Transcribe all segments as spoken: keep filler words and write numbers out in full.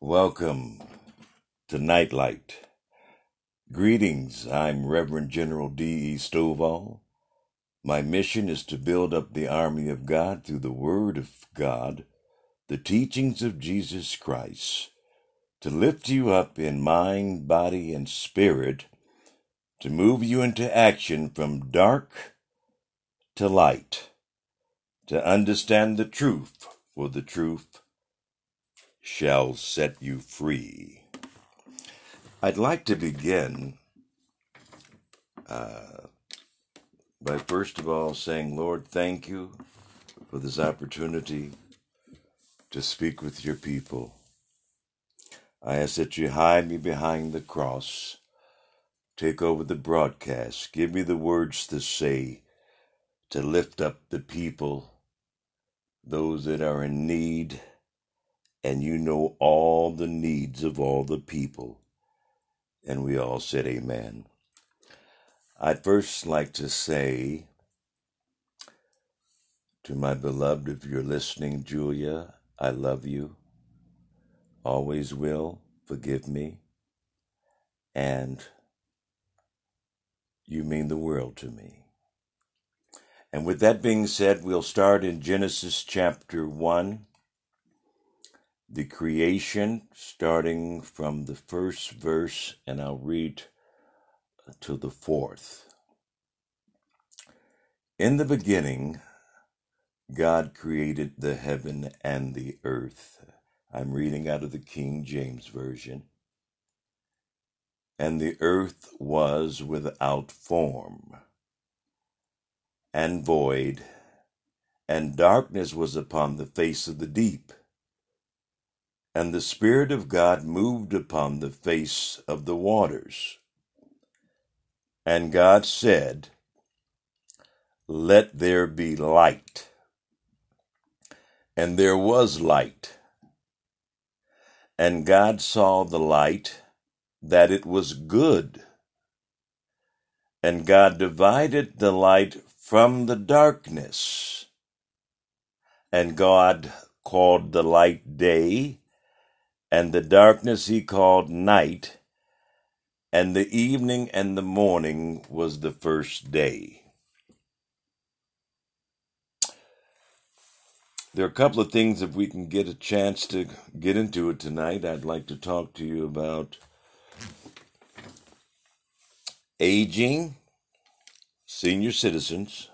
Welcome to Nightlight. Greetings, I'm Reverend General D E. Stovall. My mission is to build up the army of God through the Word of God, the teachings of Jesus Christ, to lift you up in mind, body, and spirit, to move you into action from dark to light, to understand the truth, for the truth shall set you free. I'd like to begin uh, by first of all saying, Lord, thank you for this opportunity to speak with your people. I ask that you hide me behind the cross, take over the broadcast, give me the words to say, to lift up the people, those that are in need, and you know all the needs of all the people. And we all said amen. I'd first like to say to my beloved, if you're listening, Julia, I love you. Always will. Forgive me. And you mean the world to me. And with that being said, we'll start in Genesis chapter one, the creation, starting from the first verse, and I'll read to the fourth. In the beginning, God created the heaven and the earth. I'm reading out of the King James Version. And the earth was without form and void, and darkness was upon the face of the deep. And the Spirit of God moved upon the face of the waters. And God said, let there be light. And there was light. And God saw the light, that it was good. And God divided the light from the darkness. And God called the light day, and the darkness he called night, and the evening and the morning was the first day. There are a couple of things, if we can get a chance to get into it tonight, I'd like to talk to you about aging, senior citizens,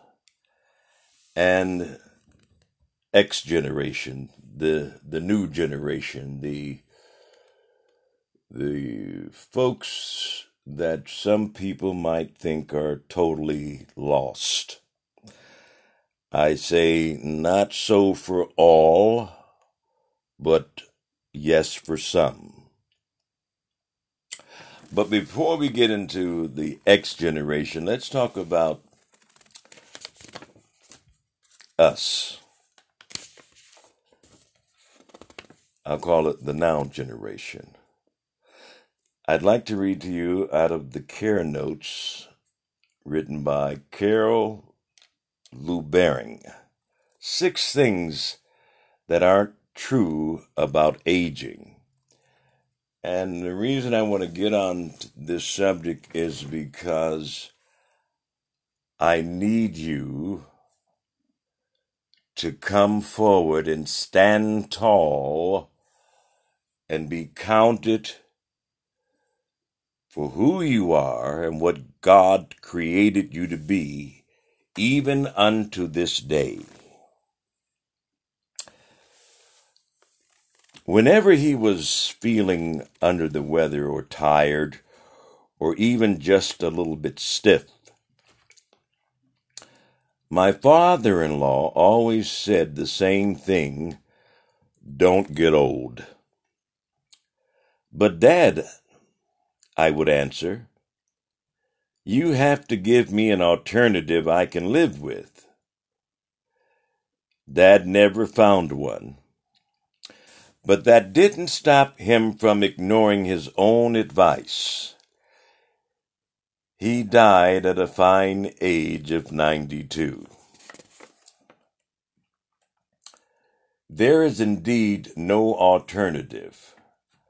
and X generation, the the new generation, the the folks that some people might think are totally lost. I say not so for all, but yes for some. But before we get into the X generation, let's talk about us. I'll call it the now generation. I'd like to read to you out of the Care Notes written by Carol Lubering. Six things that aren't true about aging. And the reason I want to get on this subject is because I need you to come forward and stand tall and be counted for who you are and what God created you to be, even unto this day. Whenever he was feeling under the weather or tired or even just a little bit stiff, my father-in-law always said the same thing, don't get old. But Dad, I would answer, you have to give me an alternative I can live with. Dad never found one. But that didn't stop him from ignoring his own advice. He died at a fine age of ninety-two. There is indeed no alternative.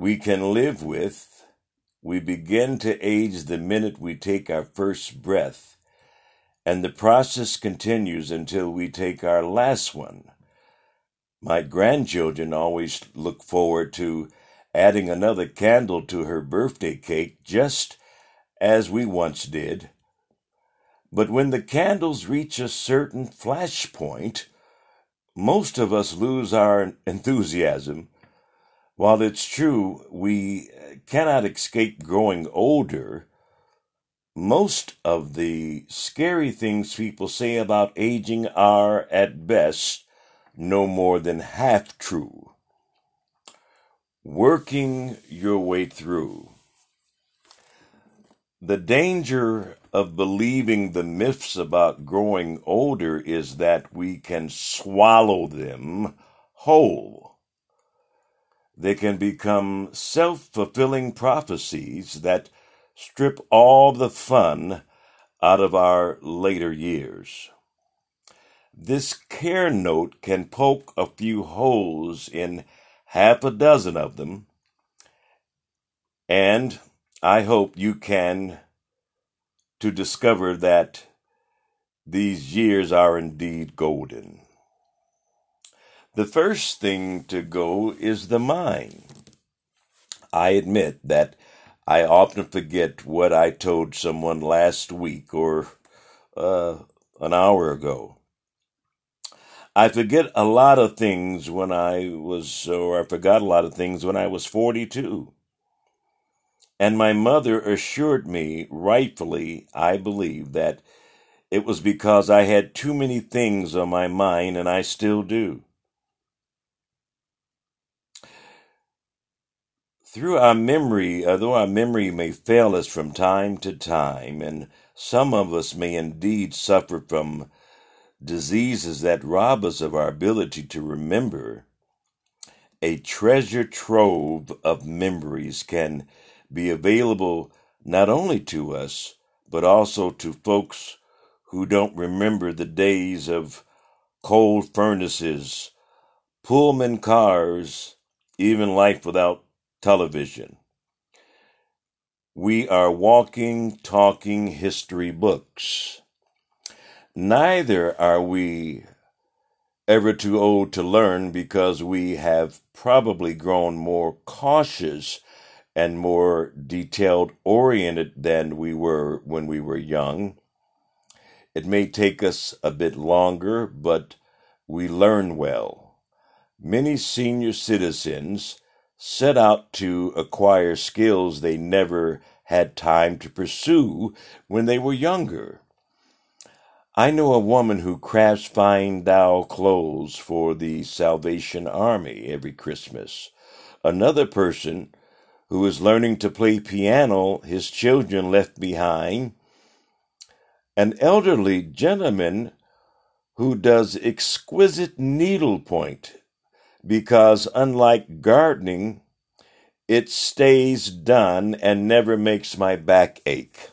we can live with. We begin to age the minute we take our first breath, and the process continues until we take our last one. My grandchildren always look forward to adding another candle to her birthday cake, just as we once did. But when the candles reach a certain flash point, most of us lose our enthusiasm. While it's true we cannot escape growing older, most of the scary things people say about aging are, at best, no more than half true. Working your way through. The danger of believing the myths about growing older is that we can swallow them whole. They can become self-fulfilling prophecies that strip all the fun out of our later years. This care note can poke a few holes in half a dozen of them, and I hope you can to discover that these years are indeed golden. The first thing to go is the mind. I admit that I often forget what I told someone last week or uh, an hour ago. I forget a lot of things when I was, or I forgot a lot of things when I was forty-two. And my mother assured me, rightfully, I believe, that it was because I had too many things on my mind, and I still do. Through our memory, although our memory may fail us from time to time, and some of us may indeed suffer from diseases that rob us of our ability to remember, a treasure trove of memories can be available not only to us, but also to folks who don't remember the days of coal furnaces, Pullman cars, even life without television. We are walking, talking history books. Neither are we ever too old to learn, because we have probably grown more cautious and more detailed-oriented than we were when we were young. It may take us a bit longer, but we learn well. Many senior citizens set out to acquire skills they never had time to pursue when they were younger. I know a woman who crafts fine Dow clothes for the Salvation Army every Christmas. Another person who is learning to play piano his children left behind. An elderly gentleman who does exquisite needlepoint, because unlike gardening, it stays done and never makes my back ache.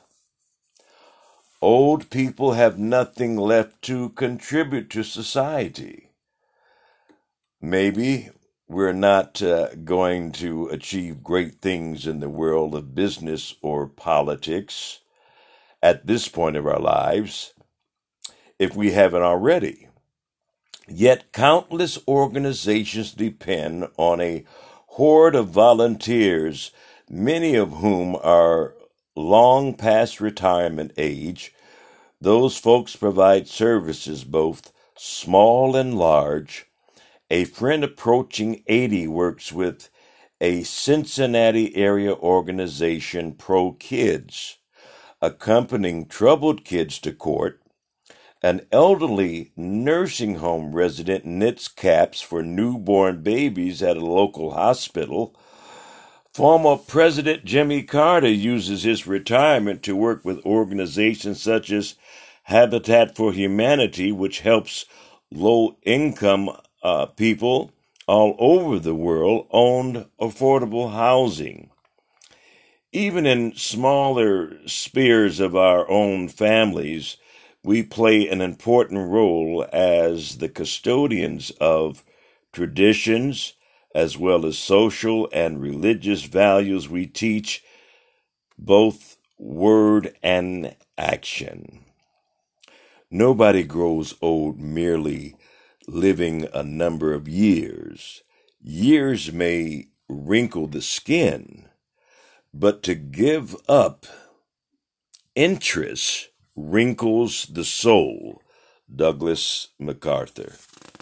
Old people have nothing left to contribute to society. Maybe we're not uh, going to achieve great things in the world of business or politics at this point of our lives, if we haven't already. Yet countless organizations depend on a horde of volunteers, many of whom are long past retirement age. Those folks provide services both small and large. A friend approaching eighty works with a Cincinnati area organization, Pro Kids, accompanying troubled kids to court. An elderly nursing home resident knits caps for newborn babies at a local hospital. Former President Jimmy Carter uses his retirement to work with organizations such as Habitat for Humanity, which helps low-income uh, people all over the world own affordable housing. Even in smaller spheres of our own families, we play an important role as the custodians of traditions, as well as social and religious values we teach, both word and action. Nobody grows old merely living a number of years. Years may wrinkle the skin, but to give up interest wrinkles the soul. Douglas MacArthur.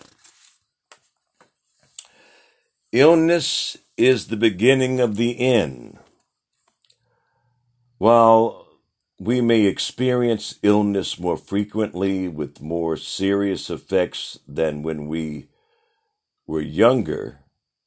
Illness is the beginning of the end. While we may experience illness more frequently with more serious effects than when we were younger,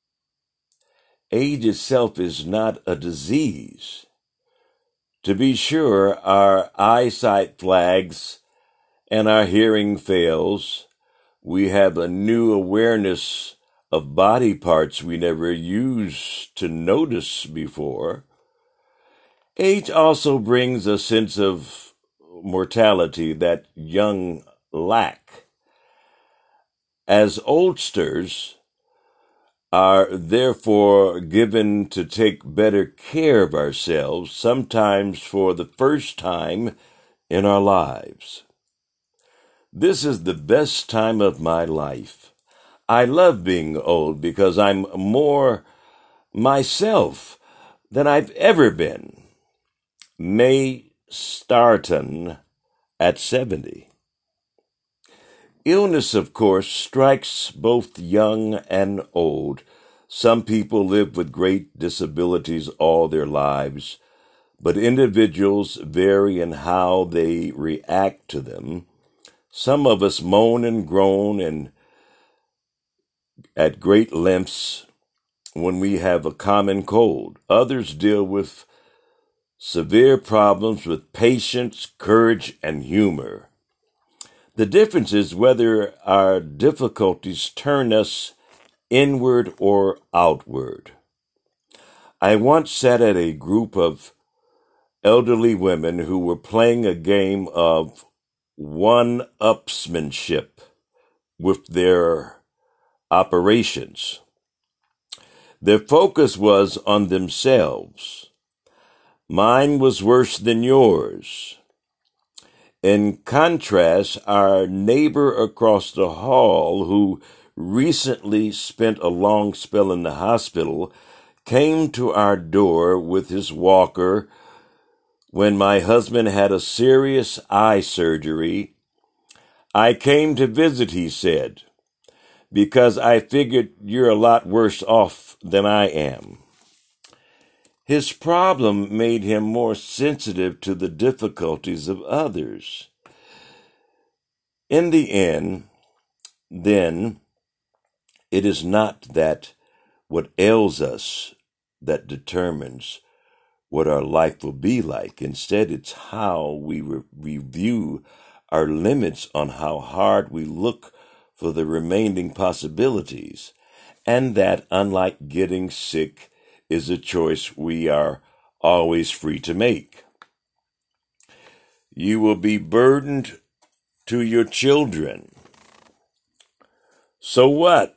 age itself is not a disease. To be sure, our eyesight flags and our hearing fails. We have a new awareness of body parts we never used to notice before. Age also brings a sense of mortality that young lack. As oldsters are therefore given to take better care of ourselves, sometimes for the first time in our lives. This is the best time of my life. I love being old because I'm more myself than I've ever been. May Starton at seventy. Illness, of course, strikes both young and old. Some people live with great disabilities all their lives, but individuals vary in how they react to them. Some of us moan and groan and at great lengths when we have a common cold. Others deal with severe problems with patience, courage, and humor. The difference is whether our difficulties turn us inward or outward. I once sat at a group of elderly women who were playing a game of one-upsmanship with their operations. Their focus was on themselves. Mine was worse than yours. In contrast, our neighbor across the hall, who recently spent a long spell in the hospital, came to our door with his walker when my husband had a serious eye surgery. I came to visit, he said, because I figured you're a lot worse off than I am. His problem made him more sensitive to the difficulties of others. In the end, then, it is not that what ails us that determines what our life will be like. Instead, it's how we re- review our limits on how hard we look for the remaining possibilities, and that, unlike getting sick, is a choice we are always free to make. You will be burdened to your children. So what?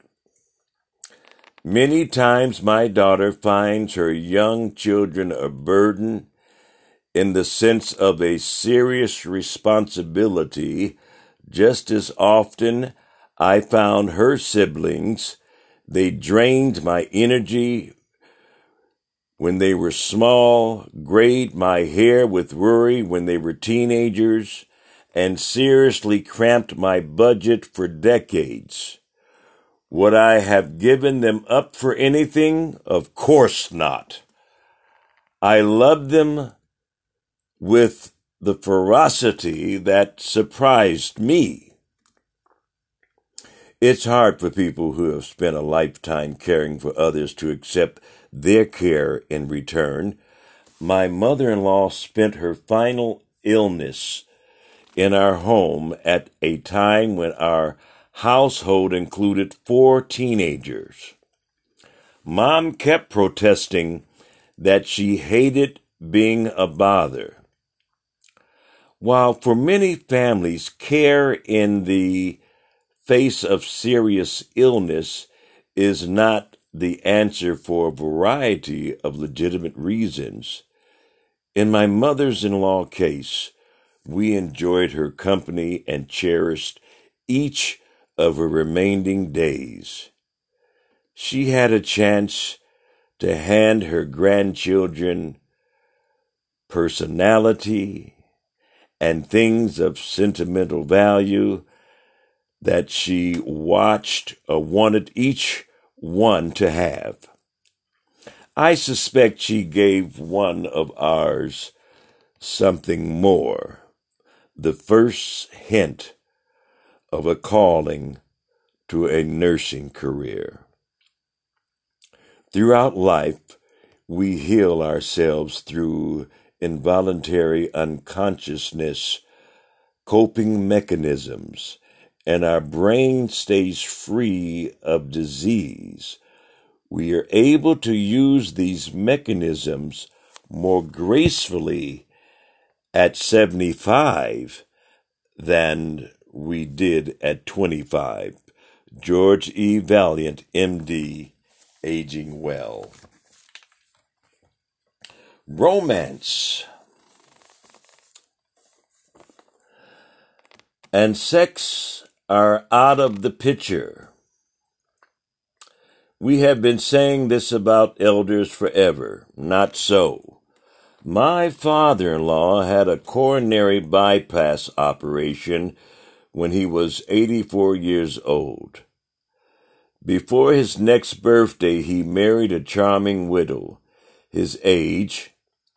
Many times my daughter finds her young children a burden in the sense of a serious responsibility. Just as often I found her siblings, they drained my energy when they were small, grayed my hair with worry when they were teenagers, and seriously cramped my budget for decades. Would I have given them up for anything? Of course not. I loved them with the ferocity that surprised me. It's hard for people who have spent a lifetime caring for others to accept their care in return. My mother-in-law spent her final illness in our home at a time when our household included four teenagers. Mom kept protesting that she hated being a bother. While for many families, care in the face of serious illness is not the answer for a variety of legitimate reasons. In my mother's-in-law case, we enjoyed her company and cherished each of her remaining days. She had a chance to hand her grandchildren personality and things of sentimental value that she watched or wanted each one to have. I suspect she gave one of ours something more, the first hint of a calling to a nursing career. Throughout life, we heal ourselves through involuntary unconsciousness, coping mechanisms, and our brain stays free of disease. We are able to use these mechanisms more gracefully at seventy-five than we did at twenty-five. George E. Valiant, M D, Aging Well. Romance and sex are out of the picture. We have been saying this about elders forever. Not so. My father-in-law had a coronary bypass operation when he was eighty-four years old. Before his next birthday, he married a charming widow, his age,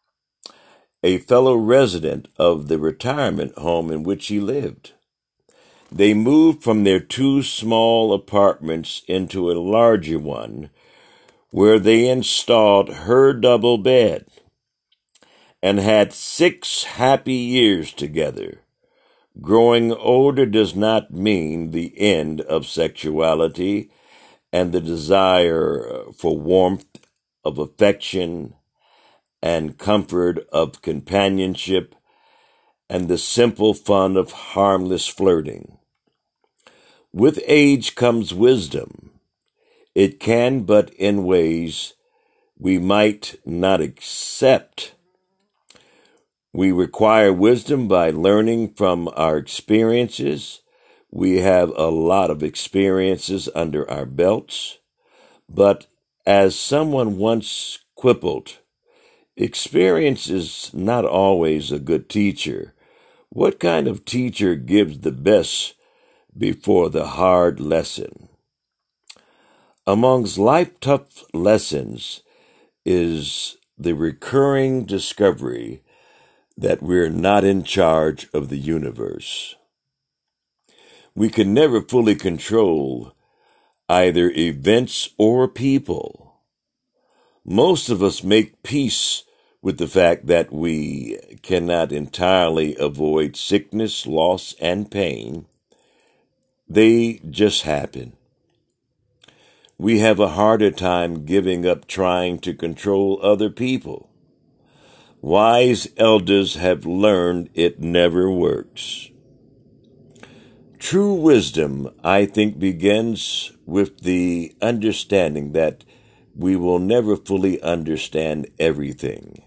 a fellow resident of the retirement home in which he lived. They moved from their two small apartments into a larger one, where they installed her double bed and had six happy years together. Growing older does not mean the end of sexuality and the desire for warmth of affection and comfort of companionship and the simple fun of harmless flirting. With age comes wisdom. It can, but in ways we might not accept. We require wisdom by learning from our experiences. We have a lot of experiences under our belts, but as someone once quibbled, experience is not always a good teacher. What kind of teacher gives the best before the hard lesson? Amongst life-tough lessons is the recurring discovery that we're not in charge of the universe. We can never fully control either events or people. Most of us make peace with the fact that we cannot entirely avoid sickness, loss, and pain. They just happen. We have a harder time giving up trying to control other people. Wise elders have learned it never works. True wisdom, I think, begins with the understanding that we will never fully understand everything.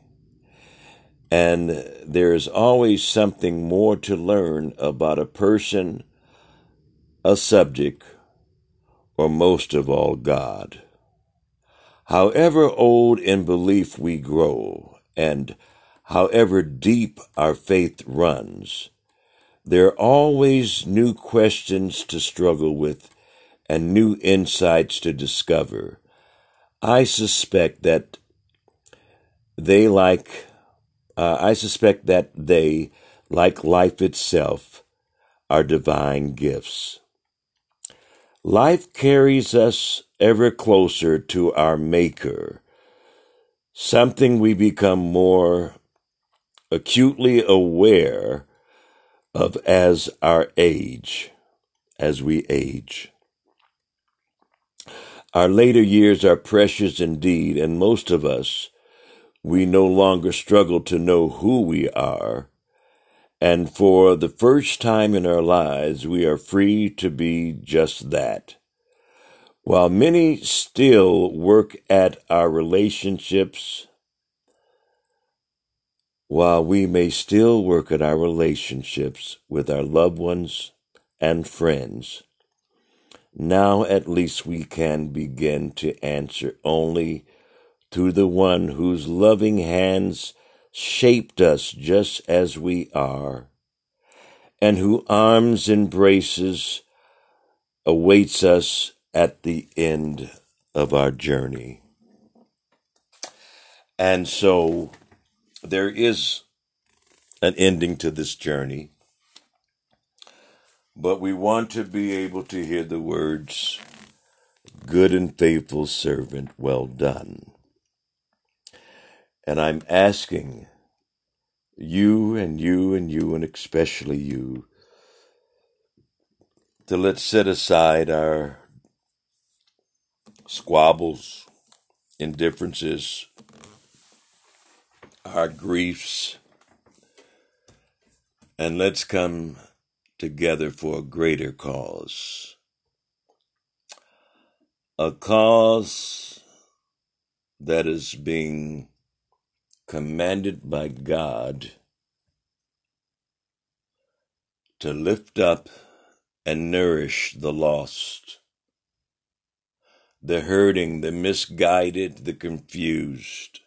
And there is always something more to learn about a person, a subject, or most of all, God. However old in belief we grow, and however deep our faith runs, there are always new questions to struggle with and new insights to discover. I suspect that they like, uh, I suspect that they, like life itself, are divine gifts. Life carries us ever closer to our Maker, something we become more acutely aware of as our age, as we age. Our later years are precious indeed, and most of us, we no longer struggle to know who we are, and for the first time in our lives, we are free to be just that. While many still work at our relationships, while we may still work at our relationships with our loved ones and friends, now at least we can begin to answer only to the one whose loving hands shaped us just as we are, and whose arms embraces awaits us at the end of our journey. And so there is an ending to this journey, but we want to be able to hear the words, "Good and faithful servant, well done." And I'm asking you and you and you and especially you to let's set aside our squabbles, indifferences, our griefs, and let's come together for a greater cause. A cause that is being commanded by God to lift up and nourish the lost, the hurting, the misguided, the confused.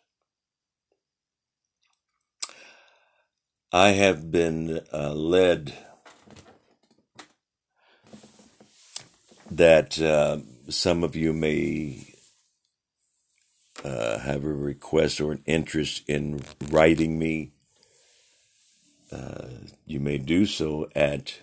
I have been uh, led that uh, some of you may uh, have a request or an interest in writing me. Uh, you may do so at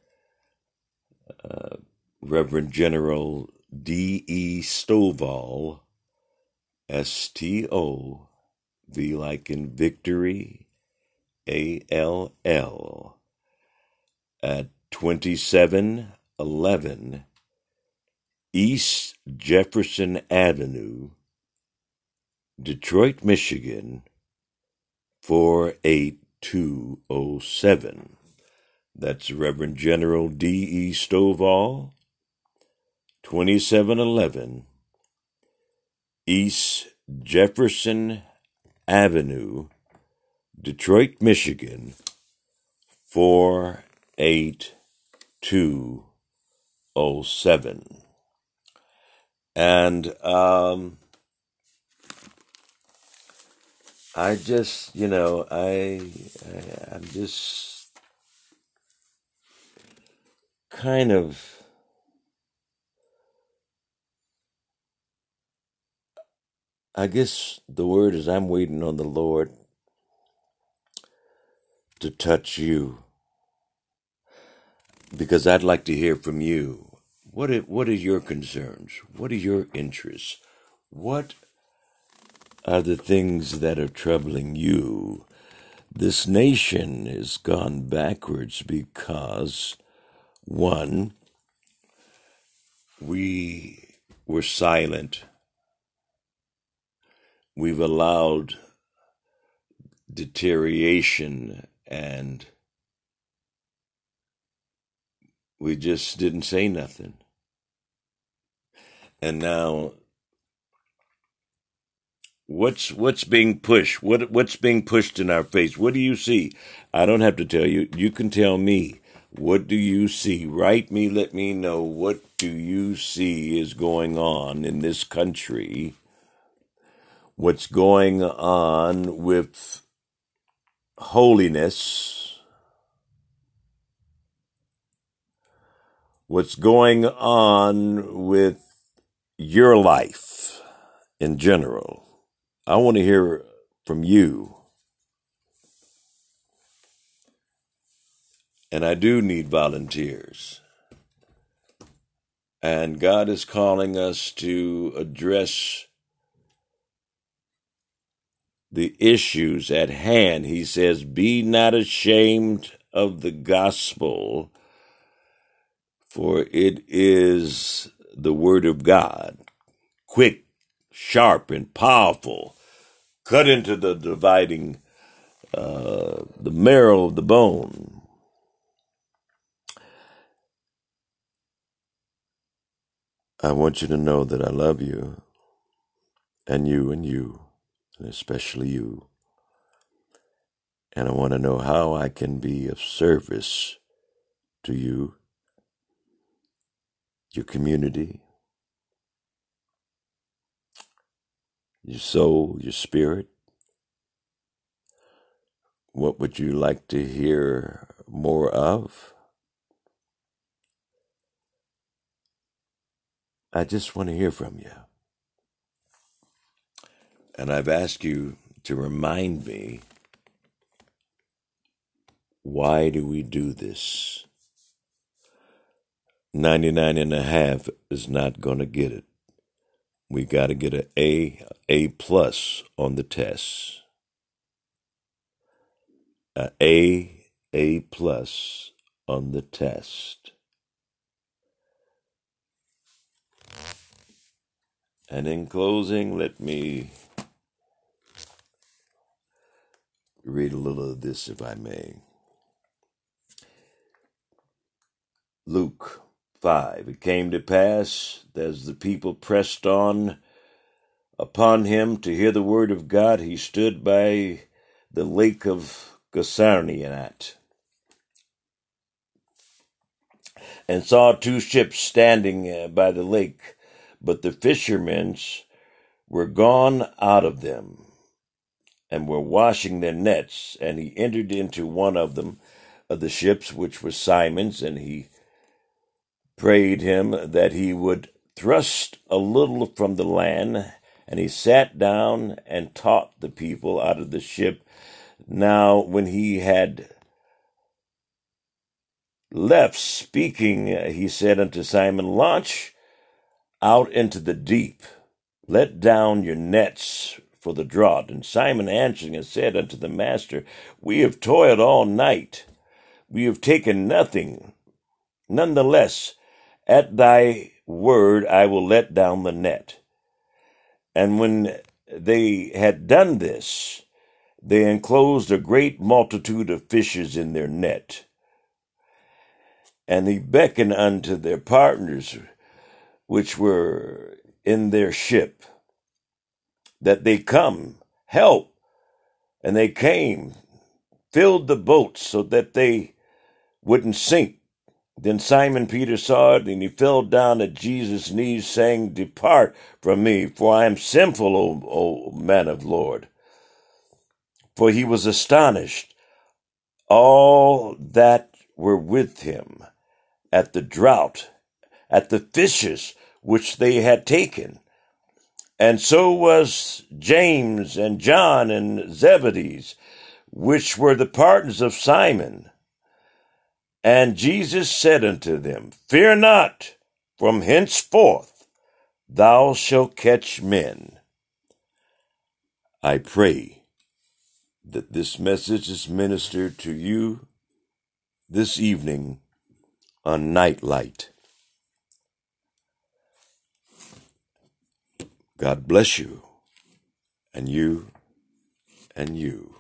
uh, Reverend General D E Stovall, S T O V like in victory, A L L, at twenty-seven eleven East Jefferson Avenue, Detroit, Michigan, four eight two oh seven. That's Reverend General D E Stovall, twenty-seven eleven East Jefferson Avenue, Detroit, Michigan, four eight two oh seven. And um, I just, you know, I, I I'm just kind of I guess the word is I'm waiting on the Lord to touch you, because I'd like to hear from you. What are, what are your concerns? What are your interests? What are the things that are troubling you? This nation has gone backwards because, one, we were silent. We've allowed deterioration, and we just didn't say nothing. And now, what's what's being pushed? What what's being pushed in our face? What do you see? I don't have to tell you. You can tell me. What do you see? Write me. Let me know. What do you see is going on in this country? What's going on with holiness? What's going on with your life in general? I want to hear from you. And I do need volunteers. And God is calling us to address the issues at hand. He says, "Be not ashamed of the gospel, for it is the word of God, quick, sharp, and powerful, cut into the dividing, uh, the marrow of the bone." I want you to know that I love you, and you and you, and especially you. And I want to know how I can be of service to you, your community, your soul, your spirit. What would you like to hear more of? I just want to hear from you. And I've asked you to remind me, why do we do this? ninety-nine and a half is not going to get it. We got to get an A, A plus on the test. A A, A plus on the test. And in closing, let me read a little of this, if I may. Luke five. It came to pass, as the people pressed on upon him to hear the word of God, he stood by the lake of Gennesaret, and saw two ships standing by the lake, but the fishermen were gone out of them, and were washing their nets. And he entered into one of them, of the ships, which was Simon's, and he prayed him that he would thrust a little from the land. And he sat down and taught the people out of the ship. Now, when he had left speaking, he said unto Simon, launch out into the deep, let down your nets for the draught. And Simon answering and said unto the master, we have toiled all night, we have taken nothing. Nonetheless, at thy word I will let down the net. And when they had done this, they enclosed a great multitude of fishes in their net. And he beckoned unto their partners, which were in their ship, that they come, help. And they came, filled the boats so that they wouldn't sink. Then Simon Peter saw it, and he fell down at Jesus' knees, saying, depart from me, for I am sinful, O, o man of Lord. For he was astonished, all that were with him, at the draught, at the fishes which they had taken. And so was James and John and Zebedee, which were the partners of Simon. And Jesus said unto them, fear not, from henceforth thou shalt catch men. I pray that this message is ministered to you this evening on Nightlight. God bless you, and you, and you.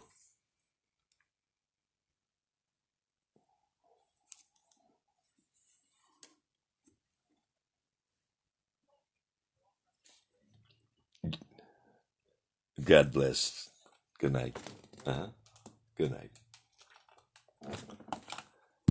God bless. Good night. Uh-huh. Good night.